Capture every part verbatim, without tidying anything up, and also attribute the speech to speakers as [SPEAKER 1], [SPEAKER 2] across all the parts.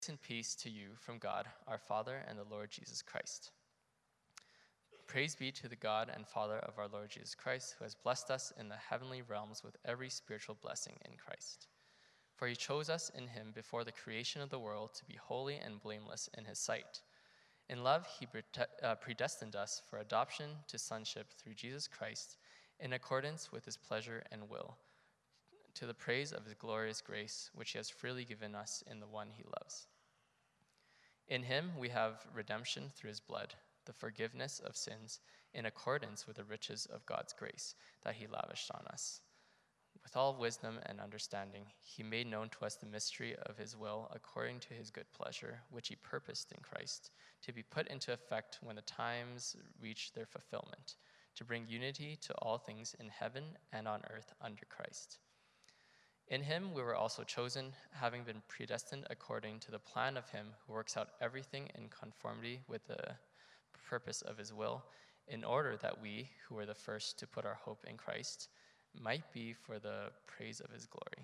[SPEAKER 1] Grace and peace to you from God, our Father, and the Lord Jesus Christ. Praise be to the God and Father of our Lord Jesus Christ, who has blessed us in the heavenly realms with every spiritual blessing in Christ. For he chose us in him before the creation of the world to be holy and blameless in his sight. In love, he predestined us for adoption to sonship through Jesus Christ, in accordance with his pleasure and will, to the praise of his glorious grace, which he has freely given us in the one he loves. In him we have redemption through his blood, the forgiveness of sins, in accordance with the riches of God's grace that he lavished on us. With all wisdom and understanding, he made known to us the mystery of his will according to his good pleasure, which he purposed in Christ, to be put into effect when the times reach their fulfillment, to bring unity to all things in heaven and on earth under Christ. In him we were also chosen, having been predestined according to the plan of him who works out everything in conformity with the purpose of his will, in order that we, who were the first to put our hope in Christ, might be for the praise of his glory.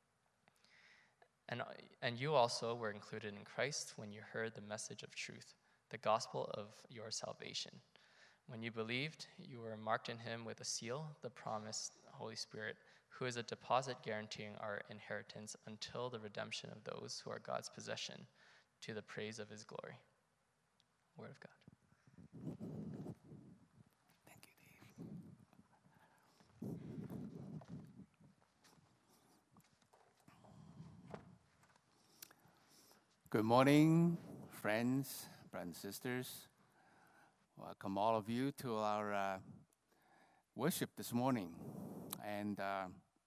[SPEAKER 1] And, and you also were included in Christ when you heard the message of truth, the gospel of your salvation. When you believed, you were marked in him with a seal, the promised Holy Spirit, who is a deposit guaranteeing our inheritance until the redemption of those who are God's possession, to the praise of his glory. Word of God.
[SPEAKER 2] Thank you, Dave. Good morning, friends, brothers and sisters. Welcome all of you to our uh, worship this morning. And uh,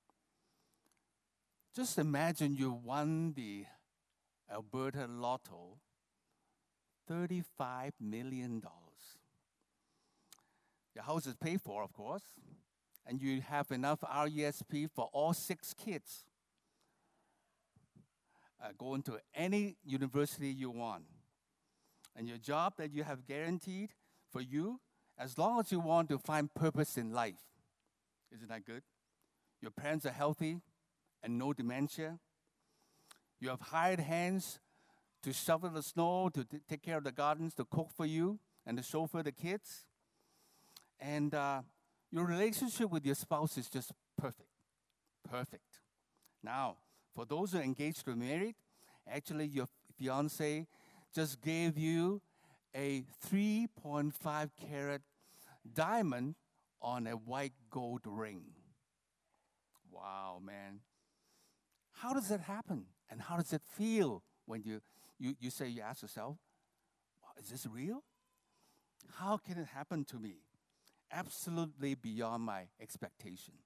[SPEAKER 2] just imagine you won the Alberta Lotto, thirty-five million dollars. Your house is paid for, of course, and you have enough R E S P for all six kids. Uh, going to any university you want. And your job that you have guaranteed for you, as long as you want to find purpose in life. Isn't that good? Your parents are healthy and no dementia. You have hired hands to shovel the snow, to t- take care of the gardens, to cook for you, and to chauffeur the kids. And uh, your relationship with your spouse is just perfect. Perfect. Now, for those who are engaged or married, actually your fiancé just gave you a three point five carat diamond on a white gold ring. Wow, man. How does that happen? And how does it feel when you, you, you say, you ask yourself, wow, is this real? How can it happen to me? Absolutely beyond my expectation.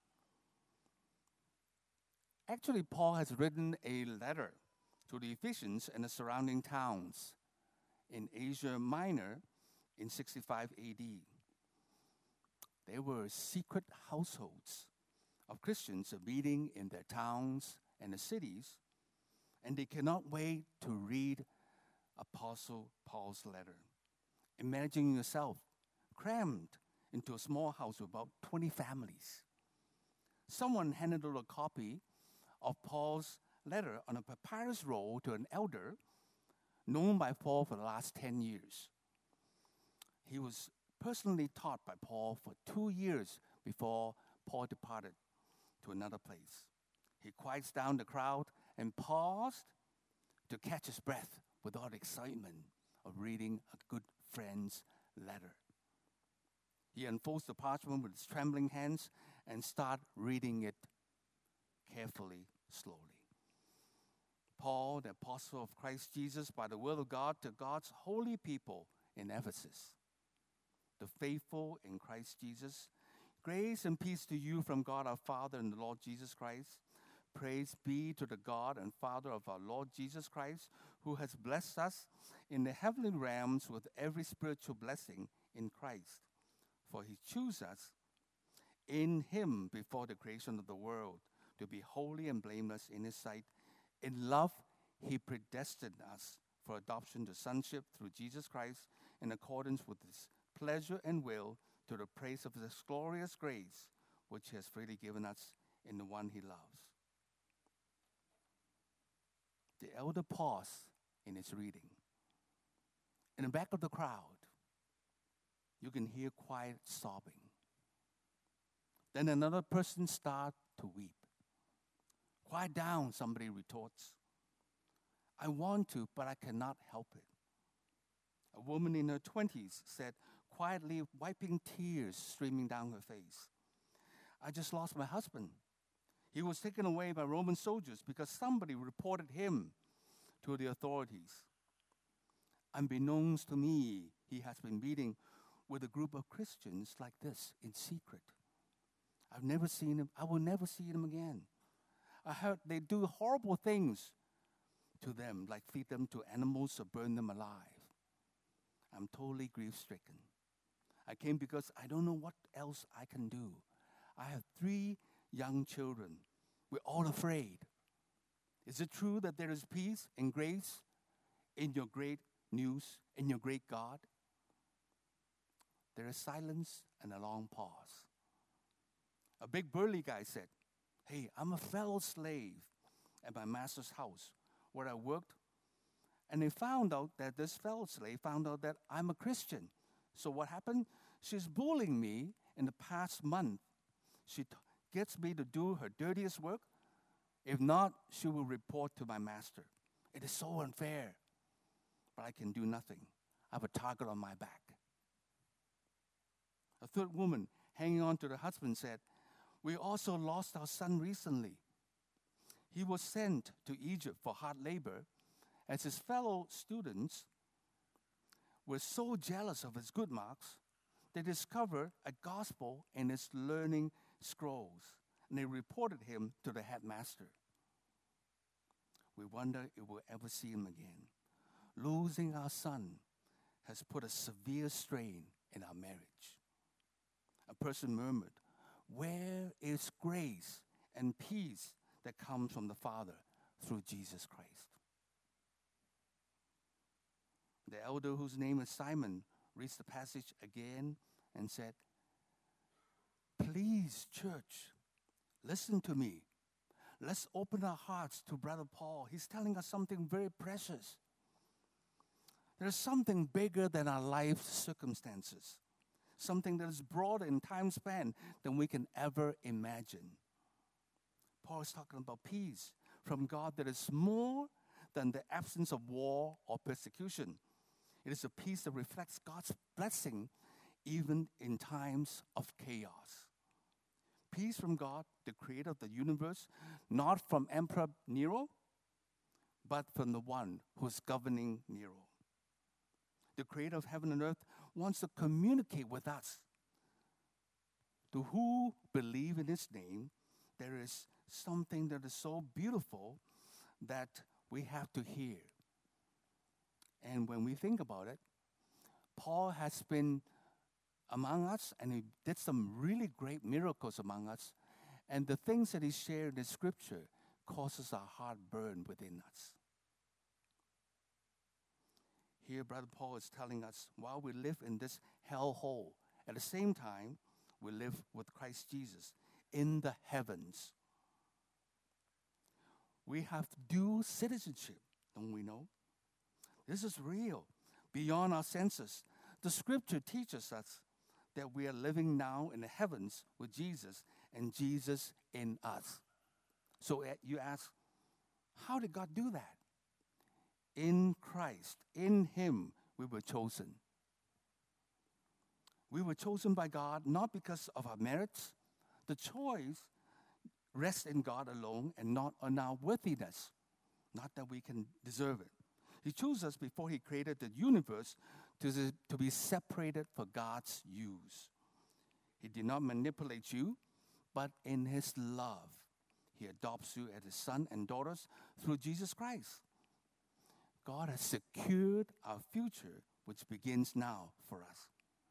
[SPEAKER 2] Actually, Paul has written a letter to the Ephesians and the surrounding towns in Asia Minor in sixty-five A D. They were secret households of Christians meeting in their towns and the cities, and they cannot wait to read Apostle Paul's letter. Imagine yourself crammed into a small house with about twenty families. Someone handed out a copy of Paul's letter on a papyrus roll to an elder known by Paul for the last ten years. He was personally taught by Paul for two years before Paul departed to another place. He quiets down the crowd and paused to catch his breath with all the excitement of reading a good friend's letter. He unfolds the parchment with his trembling hands and starts reading it carefully, slowly. Paul, the apostle of Christ Jesus, by the will of God, to God's holy people in Ephesus, the faithful in Christ Jesus, grace and peace to you from God our Father and the Lord Jesus Christ. Praise be to the God and Father of our Lord Jesus Christ, who has blessed us in the heavenly realms with every spiritual blessing in Christ. For he chose us in him before the creation of the world to be holy and blameless in his sight. In love, he predestined us for adoption to sonship through Jesus Christ in accordance with his pleasure and will, to the praise of his glorious grace, which he has freely given us in the one he loves. The elder paused in his reading. In the back of the crowd, you can hear quiet sobbing. Then another person starts to weep. Quiet down, somebody retorts. I want to, but I cannot help it. A woman in her twenties said, quietly wiping tears streaming down her face. I just lost my husband. He was taken away by Roman soldiers because somebody reported him to the authorities. Unbeknownst to me, he has been meeting with a group of Christians like this in secret. I've never seen him. I will never see him again. I heard they do horrible things to them, like feed them to animals or burn them alive. I'm totally grief-stricken. I came because I don't know what else I can do. I have three young children. We're all afraid. Is it true that there is peace and grace in your great news, in your great God? There is silence and a long pause. A big burly guy said, hey, I'm a fellow slave at my master's house where I worked. And they found out that this fellow slave found out that I'm a Christian. So what happened? She's bullying me in the past month. She t- gets me to do her dirtiest work. If not, she will report to my master. It is so unfair. But I can do nothing. I have a target on my back. A third woman, hanging on to the husband, said, we also lost our son recently. He was sent to Egypt for hard labor, as his fellow students were so jealous of his good marks, they discovered a gospel in his learning scrolls, and they reported him to the headmaster. We wonder if we'll ever see him again. Losing our son has put a severe strain in our marriage. A person murmured, where is grace and peace that comes from the Father through Jesus Christ? The elder, whose name is Simon, reads the passage again and said, please, church, listen to me. Let's open our hearts to Brother Paul. He's telling us something very precious. There's something bigger than our life circumstances, something that is broader in time span than we can ever imagine. Paul is talking about peace from God that is more than the absence of war or persecution. It is a peace that reflects God's blessing even in times of chaos. Peace from God, the creator of the universe, not from Emperor Nero, but from the one who is governing Nero. The creator of heaven and earth wants to communicate with us. To who believe in his name, there is something that is so beautiful that we have to hear. And when we think about it, Paul has been among us, and he did some really great miracles among us. And the things that he shared in Scripture causes our heart burn within us. Here, Brother Paul is telling us, while we live in this hellhole, at the same time, we live with Christ Jesus in the heavens. We have dual citizenship, don't we know? This is real, beyond our senses. The Scripture teaches us that we are living now in the heavens with Jesus and Jesus in us. So uh, you ask, how did God do that? In Christ, in him, we were chosen. We were chosen by God not because of our merits. The choice rests in God alone and not on our worthiness, not that we can deserve it. He chose us before he created the universe to, to be separated for God's use. He did not manipulate you, but in his love, he adopts you as his son and daughters through Jesus Christ. God has secured our future, which begins now for us.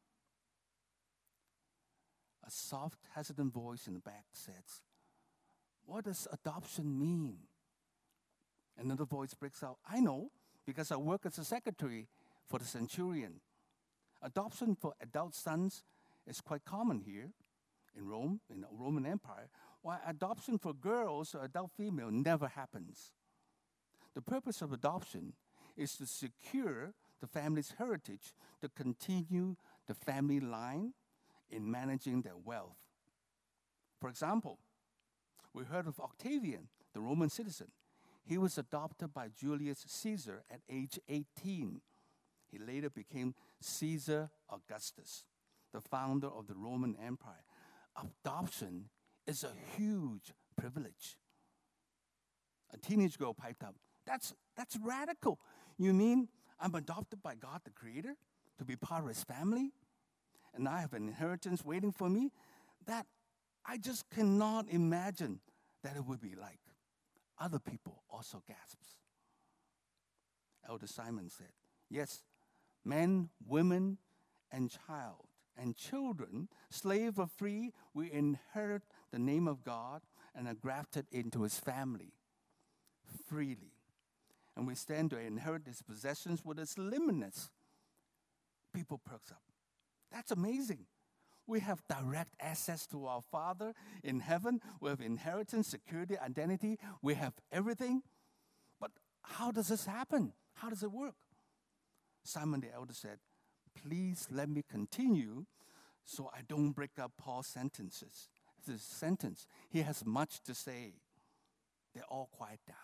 [SPEAKER 2] A soft, hesitant voice in the back says, what does adoption mean? Another voice breaks out, I know, because I work as a secretary for the centurion. Adoption for adult sons is quite common here in Rome, in the Roman Empire, while adoption for girls or adult female never happens. The purpose of adoption is to secure the family's heritage, to continue the family line in managing their wealth. For example, we heard of Octavian, the Roman citizen. He was adopted by Julius Caesar at age eighteen. He later became Caesar Augustus, the founder of the Roman Empire. Adoption is a huge privilege. A teenage girl piped up, that's, that's radical. You mean I'm adopted by God the Creator to be part of His family? And I have an inheritance waiting for me? That I just cannot imagine that it would be like. Other people also gasps. Elder Simon said, yes, men, women, and child, and children, slave or free, we inherit the name of God and are grafted into His family freely. And we stand to inherit His possessions with His limitless. People perks up. That's amazing. We have direct access to our Father in heaven. We have inheritance, security, identity. We have everything. But how does this happen? How does it work? Simon the elder said, please let me continue so I don't break up Paul's sentences. This sentence, he has much to say. They all quiet down.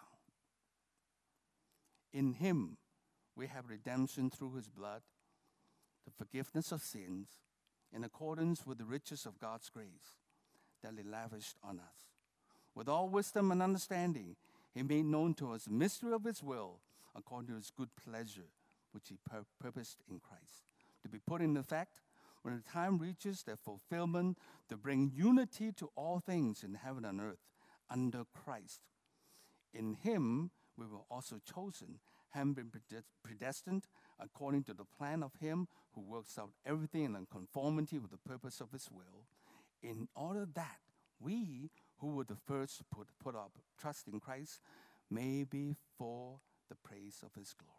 [SPEAKER 2] In Him, we have redemption through His blood, the forgiveness of sins, in accordance with the riches of God's grace that He lavished on us. With all wisdom and understanding, He made known to us the mystery of His will, according to His good pleasure, which He pur- purposed in Christ, to be put into effect when the time reaches their fulfillment, to bring unity to all things in heaven and earth under Christ. In Him we were also chosen, having been predestined according to the plan of Him who works out everything in conformity with the purpose of His will, in order that we, who were the first to put, put our trust in Christ, may be for the praise of His glory.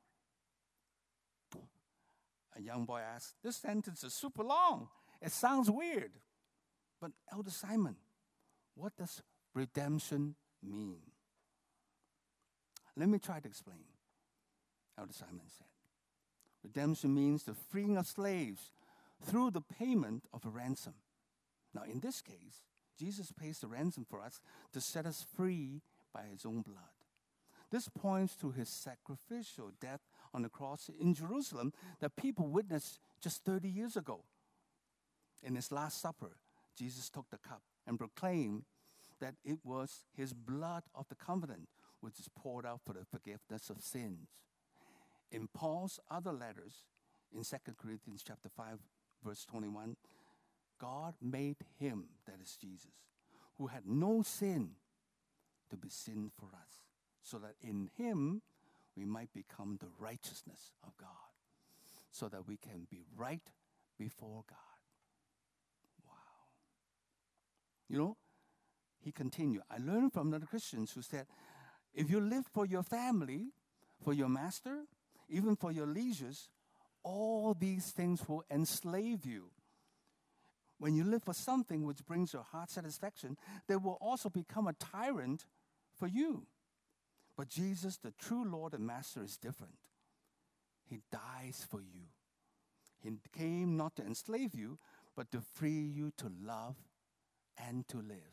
[SPEAKER 2] A young boy asked, this sentence is super long. It sounds weird. But Elder Simon, what does redemption mean? Let me try to explain. Elder Simon said, redemption means the freeing of slaves through the payment of a ransom. Now, in this case, Jesus pays the ransom for us to set us free by His own blood. This points to His sacrificial death on the cross in Jerusalem that people witnessed just thirty years ago. In His Last Supper, Jesus took the cup and proclaimed that it was His blood of the covenant which is poured out for the forgiveness of sins. In Paul's other letters, in Second Corinthians chapter five, verse twenty-one, God made Him, that is Jesus, who had no sin, to be sin for us, so that in Him we might become the righteousness of God, so that we can be right before God. Wow. You know, he continued, I learned from other Christians who said, if you live for your family, for your master, even for your leisures, all these things will enslave you. When you live for something which brings your heart satisfaction, they will also become a tyrant for you. But Jesus, the true Lord and Master, is different. He dies for you. He came not to enslave you, but to free you to love and to live.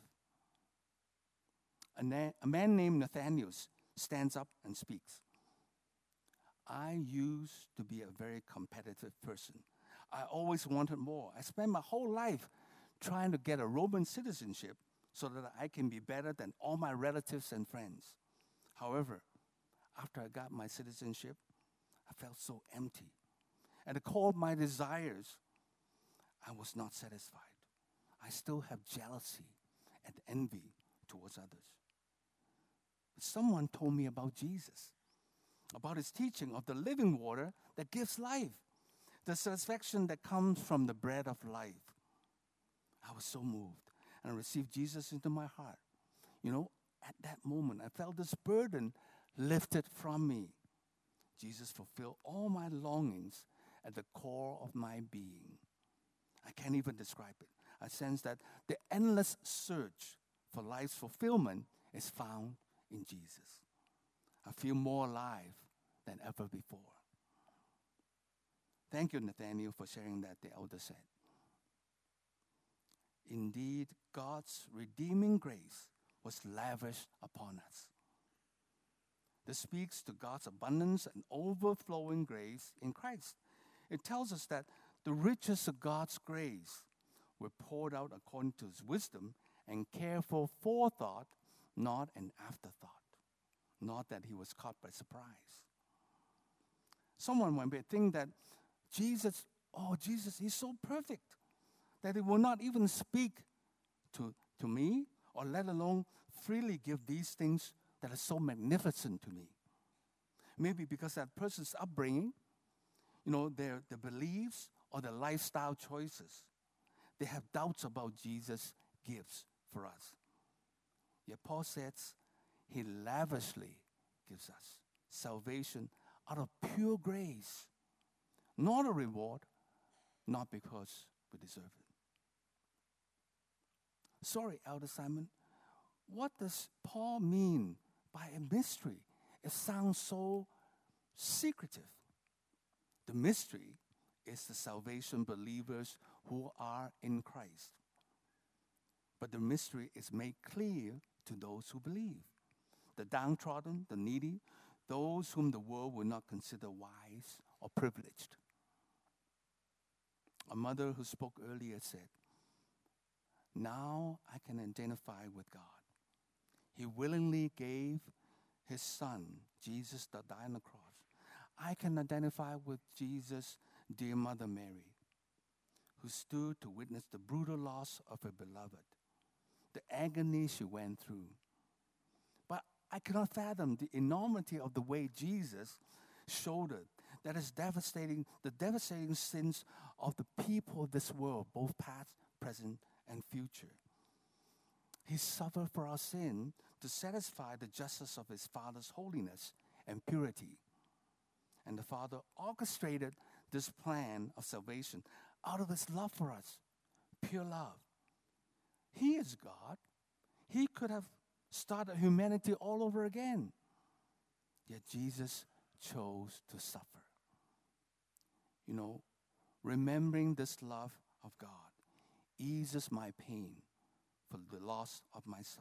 [SPEAKER 2] A, na- a man named Nathaniel stands up and speaks. I used to be a very competitive person. I always wanted more. I spent my whole life trying to get a Roman citizenship so that I can be better than all my relatives and friends. However, after I got my citizenship, I felt so empty. At the core of my desires, I was not satisfied. I still have jealousy and envy towards others. But someone told me about Jesus, about His teaching of the living water that gives life, the satisfaction that comes from the bread of life. I was so moved, and I received Jesus into my heart. You know, at that moment, I felt this burden lifted from me. Jesus fulfilled all my longings at the core of my being. I can't even describe it. I sense that the endless search for life's fulfillment is found in Jesus. I feel more alive than ever before. Thank you, Nathaniel, for sharing that, the elder said. Indeed, God's redeeming grace was lavished upon us. This speaks to God's abundance and overflowing grace in Christ. It tells us that the riches of God's grace were poured out according to his wisdom and careful forethought, not an afterthought, not that he was caught by surprise. Someone might think that Jesus, oh, Jesus is so perfect that he will not even speak to, to me, or let alone freely give these things that are so magnificent to me. Maybe because that person's upbringing, you know, their, their beliefs or their lifestyle choices, they have doubts about Jesus' gifts for us. Yet Paul says he lavishly gives us salvation out of pure grace, not a reward, not because we deserve it. Sorry, Elder Simon, what does Paul mean by a mystery? It sounds so secretive. The mystery is the salvation believers who are in Christ. But the mystery is made clear to those who believe. The downtrodden, the needy, those whom the world will not consider wise or privileged. A mother who spoke earlier said, "Now I can identify with God. He willingly gave his son, Jesus, to die on the cross. I can identify with Jesus' dear mother Mary, who stood to witness the brutal loss of her beloved, the agony she went through. But I cannot fathom the enormity of the way Jesus shouldered that is devastating, the devastating sins of the people of this world, both past, present, and future. He suffered for our sin to satisfy the justice of his Father's holiness and purity. And the Father orchestrated this plan of salvation out of his love for us, pure love. He is God. He could have started humanity all over again. Yet Jesus chose to suffer. You know, remembering this love of God eases my pain for the loss of my son.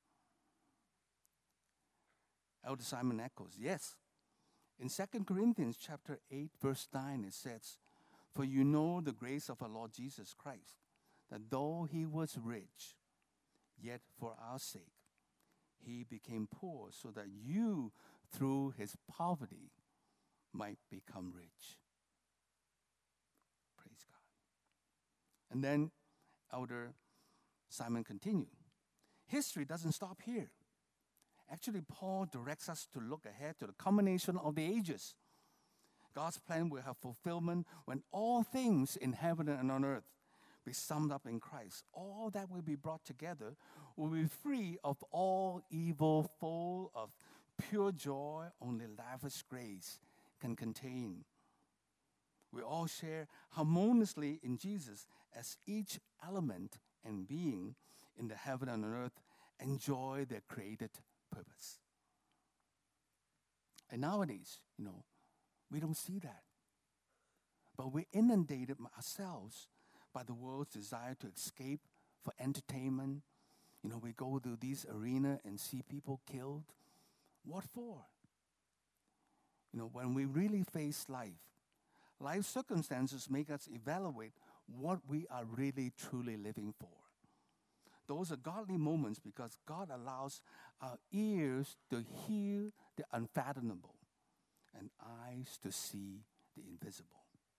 [SPEAKER 2] Elder Simon echoes, yes. In Second Corinthians chapter eight, verse nine, it says, "For you know the grace of our Lord Jesus Christ, that though he was rich, yet for our sake he became poor, so that you, through his poverty, might become rich." Praise God. And then Elder Simon continued, history doesn't stop here. Actually, Paul directs us to look ahead to the culmination of the ages. God's plan will have fulfillment when all things in heaven and on earth be summed up in Christ. All that will be brought together will be free of all evil, full of pure joy only lavish grace can contain. We all share harmoniously in Jesus as each element and being in the heaven and on earth enjoy their created purpose. And nowadays, you know, we don't see that. But we're inundated ourselves by the world's desire to escape for entertainment. You know, we go to these arenas and see people killed. What for? You know, when we really face life, life circumstances make us evaluate what we are really truly living for. Those are godly moments because God allows our ears to hear the unfathomable and eyes to see the invisible.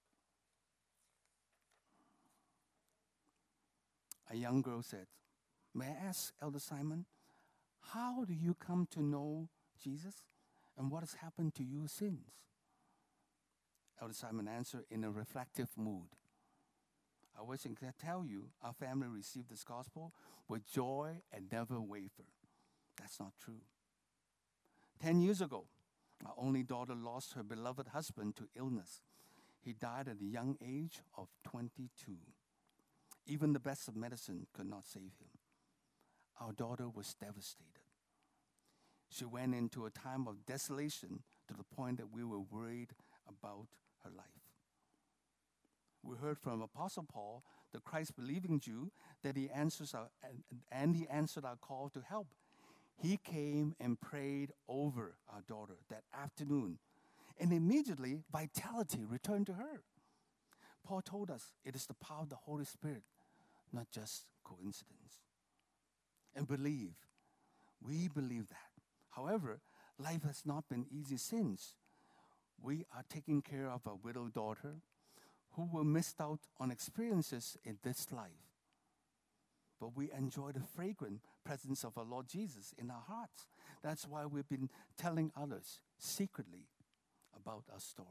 [SPEAKER 2] A young girl said, "May I ask, Elder Simon, how do you come to know Jesus and what has happened to you since?" Elder Simon answered in a reflective mood. "I wish I could tell you our family received this gospel with joy and never waver. That's not true. Ten years ago, our only daughter lost her beloved husband to illness. He died at the young age of twenty-two. Even the best of medicine could not save him. Our daughter was devastated. She went into a time of desolation to the point that we were worried about her life. We heard from Apostle Paul, the Christ-believing Jew, that he answers our, and, and he answered our call to help. He came and prayed over our daughter that afternoon, and immediately vitality returned to her. Paul told us it is the power of the Holy Spirit, not just coincidence. And believe, we believe that. However, life has not been easy since. We are taking care of a widowed daughter who were missed out on experiences in this life. But we enjoy the fragrant presence of our Lord Jesus in our hearts. That's why we've been telling others secretly about our story.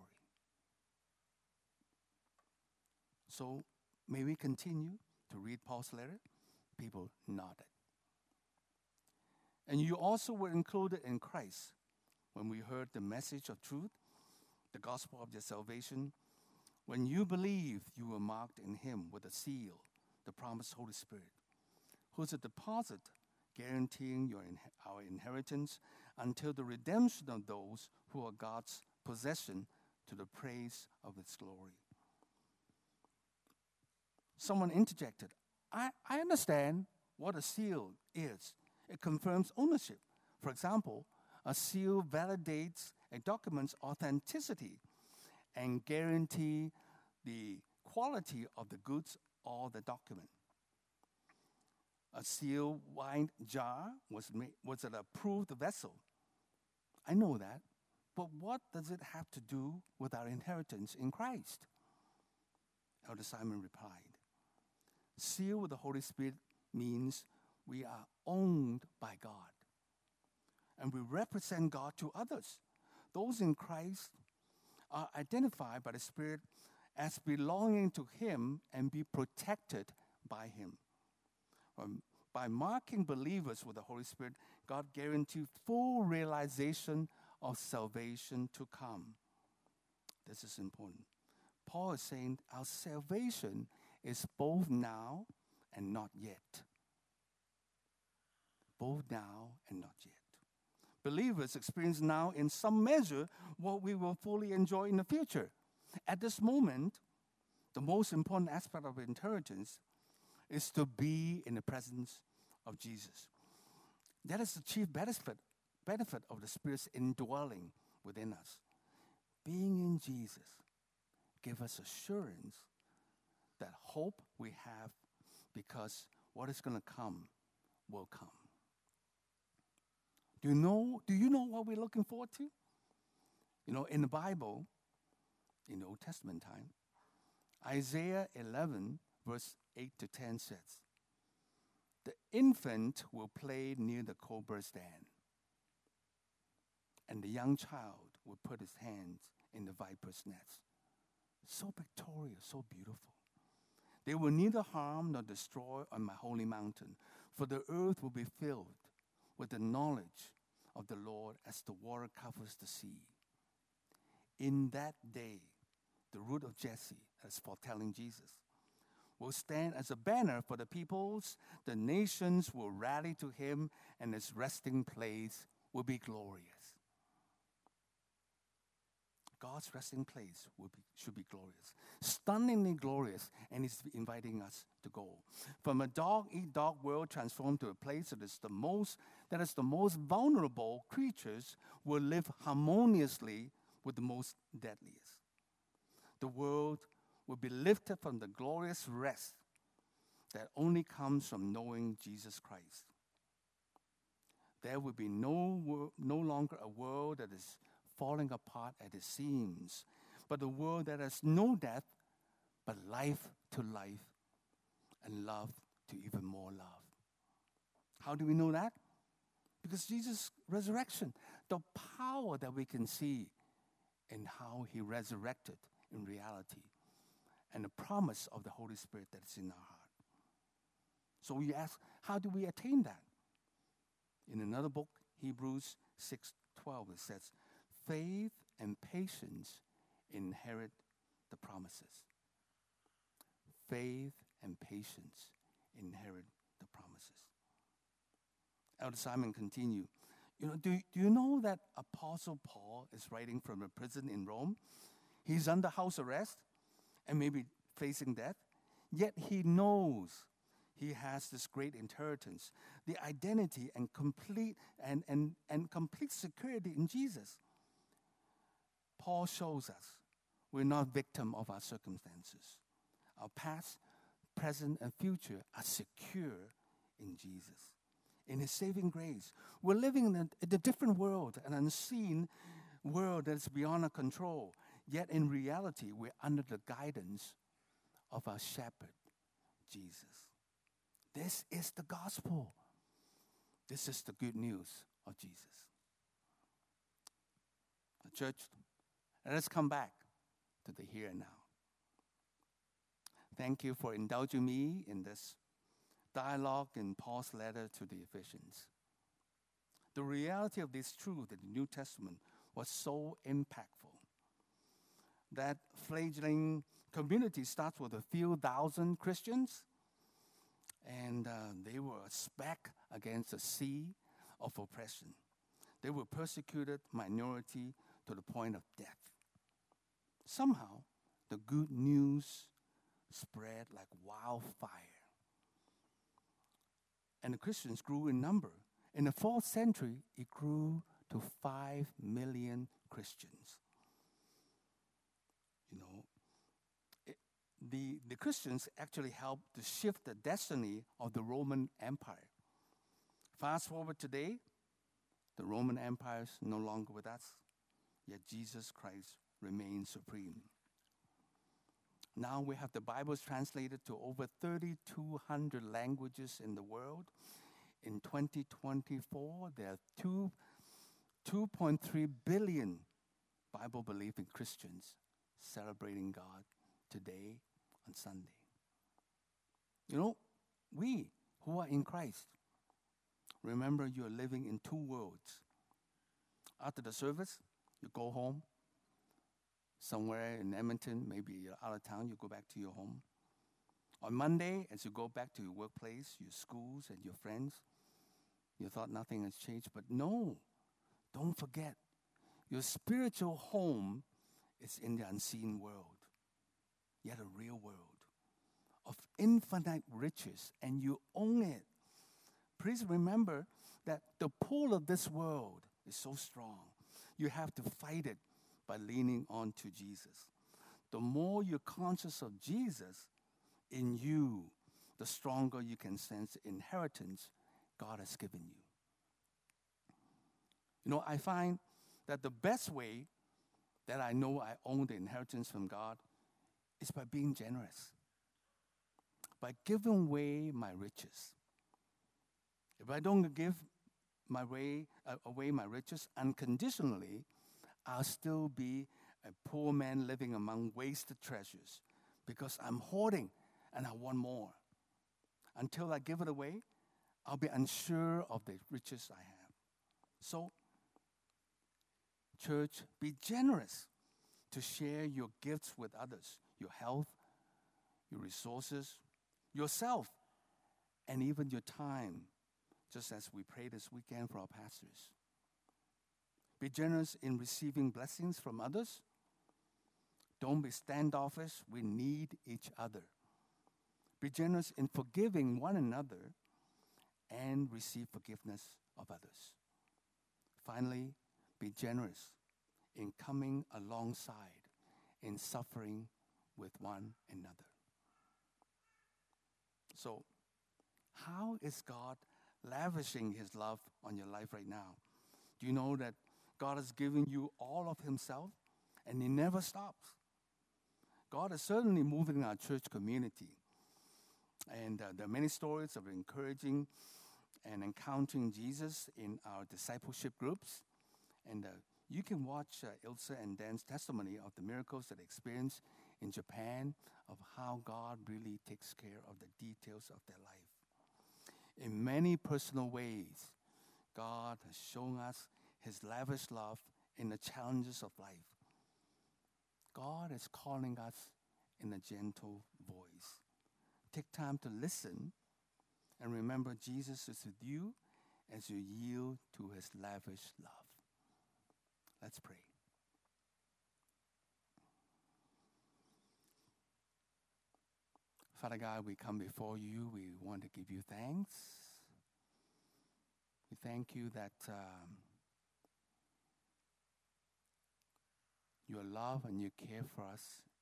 [SPEAKER 2] So, may we continue to read Paul's letter? People nodded. And you also were included in Christ when we heard the message of truth, the gospel of your salvation. When you believed, you were marked in him with a seal, the promised Holy Spirit, who is a deposit guaranteeing your in- our inheritance until the redemption of those who are God's possession to the praise of its glory. Someone interjected, I, I understand what a seal is. It confirms ownership. For example, a seal validates a document's authenticity and guarantee the quality of the goods or the document. A sealed wine jar was, made, was an approved vessel. I know that, but what does it have to do with our inheritance in Christ? Elder Simon replied, sealed with the Holy Spirit means we are owned by God, and we represent God to others. Those in Christ are identified by the Spirit as belonging to him and be protected by him. Um, by marking believers with the Holy Spirit, God guarantees full realization of salvation to come. This is important. Paul is saying our salvation is both now and not yet. Both now and not yet. Believers experience now in some measure what we will fully enjoy in the future. At this moment, the most important aspect of inheritance is to be in the presence of Jesus. That is the chief benefit, benefit of the Spirit's indwelling within us. Being in Jesus gives us assurance that hope we have because what is going to come will come. Do you know, do you know what we're looking forward to? You know, in the Bible, in the Old Testament time, Isaiah eleven, verse eight to ten says, the infant will play near the cobra's den, and the young child will put his hands in the viper's nest. So victorious, so beautiful. They will neither harm nor destroy on my holy mountain, for the earth will be filled with the knowledge of the Lord as the water covers the sea. In that day, the root of Jesse, as foretelling Jesus, will stand as a banner for the peoples. The nations will rally to him, and his resting place will be glorious. God's resting place will be, should be glorious, stunningly glorious, and he's inviting us to go. From a dog-eat-dog world transformed to a place that is the most, that is the most vulnerable creatures will live harmoniously with the most deadliest. The world will be lifted from the glorious rest that only comes from knowing Jesus Christ. There will be no, wor- no longer a world that is falling apart at the seams, but a world that has no death, but life to life, and love to even more love. How do we know that? Because Jesus' resurrection, the power that we can see in how he resurrected in reality, and the promise of the Holy Spirit that is in our heart. So we ask, how do we attain that? In another book, Hebrews six twelve, it says, faith and patience inherit the promises. Faith and patience inherit the promises. Elder Simon continued, You know, do, do you know that Apostle Paul is writing from a prison in Rome? He's under house arrest and maybe facing death, yet he knows he has this great inheritance, the identity and complete and, and, and complete security in Jesus. Paul shows us we're not victim of our circumstances. Our past, present, and future are secure in Jesus, in his saving grace. We're living in a, in a different world, an unseen world that's beyond our control. Yet in reality, we're under the guidance of our shepherd, Jesus. This is the gospel. This is the good news of Jesus. The church, let us come back to the here and now. Thank you for indulging me in this dialogue in Paul's letter to the Ephesians. The reality of this truth in the New Testament was so impactful. That fledgling community starts with a few thousand Christians, and uh, they were a speck against a sea of oppression. They were persecuted minority to the point of death. Somehow, the good news spread like wildfire. And the Christians grew in number. In the fourth century, it grew to five million Christians. You know, it, the, the Christians actually helped to shift the destiny of the Roman Empire. Fast forward today, the Roman Empire is no longer with us, yet Jesus Christ remains supreme. Now we have the Bibles translated to over thirty-two hundred languages in the world. In twenty twenty-four, there are two, two point three billion Bible-believing Christians celebrating God today on Sunday. You know, we who are in Christ, remember you are living in two worlds. After the service, you go home. Somewhere in Edmonton, maybe you're out of town, you go back to your home. On Monday, as you go back to your workplace, your schools, and your friends, you thought nothing has changed. But no, don't forget, your spiritual home is in the unseen world, yet a real world of infinite riches, and you own it. Please remember that the pull of this world is so strong. You have to fight it by leaning on to Jesus. The more you're conscious of Jesus in you, the stronger you can sense the inheritance God has given you. You know, I find that the best way that I know I own the inheritance from God is by being generous, by giving away my riches. If I don't give my way, uh, away my riches unconditionally, I'll still be a poor man living among wasted treasures because I'm hoarding and I want more. Until I give it away, I'll be unsure of the riches I have. So, church, be generous to share your gifts with others, your health, your resources, yourself, and even your time, just as we pray this weekend for our pastors. Be generous in receiving blessings from others. Don't be standoffish. We need each other. Be generous in forgiving one another and receive forgiveness of others. Finally, be generous in coming alongside, in suffering with one another. So, how is God lavishing his love on your life right now? Do you know that God has given you all of himself, and he never stops? God is certainly moving in our church community. And uh, there are many stories of encouraging and encountering Jesus in our discipleship groups. And uh, you can watch uh, Ilse and Dan's testimony of the miracles that they experienced in Japan, of how God really takes care of the details of their life. In many personal ways, God has shown us his lavish love in the challenges of life. God is calling us in a gentle voice. Take time to listen and remember Jesus is with you as you yield to his lavish love. Let's pray. Father God, we come before you. We want to give you thanks. We thank you that um, your love and your care for us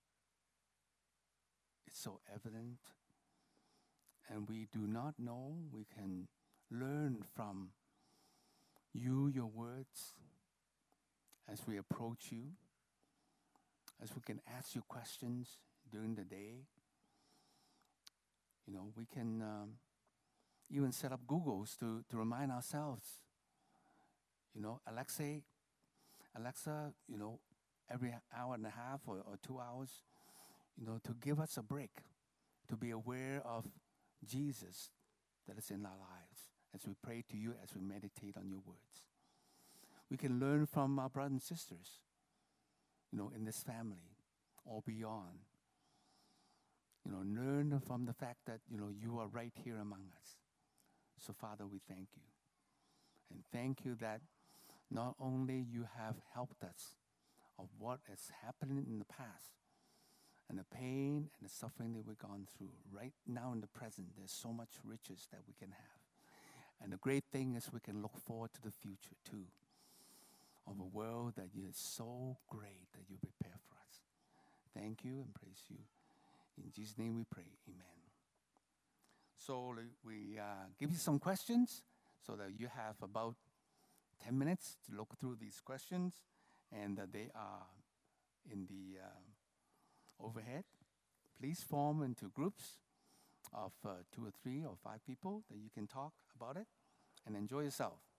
[SPEAKER 2] is so evident. And we do not know. We can learn from you, your words, as we approach you, as we can ask you questions during the day. You know, we can um, even set up Googles to, to remind ourselves. You know, Alexa, Alexa, you know, every hour and a half or, or two hours, you know, to give us a break, to be aware of Jesus that is in our lives as we pray to you, as we meditate on your words. We can learn from our brothers and sisters, you know, in this family or beyond. You know, learn from the fact that, you know, you are right here among us. So, Father, we thank you. And thank you that not only you have helped us of what is happening in the past and the pain and the suffering that we've gone through, right now in the present, there's so much riches that we can have. And the great thing is we can look forward to the future, too, of a world that is so great that you prepare for us. Thank you and praise you. In Jesus' name we pray, amen. So we uh, give you some questions so that you have about ten minutes to look through these questions, and uh, they are in the uh, overhead. Please form into groups of uh, two or three or five people that you can talk about it and enjoy yourself.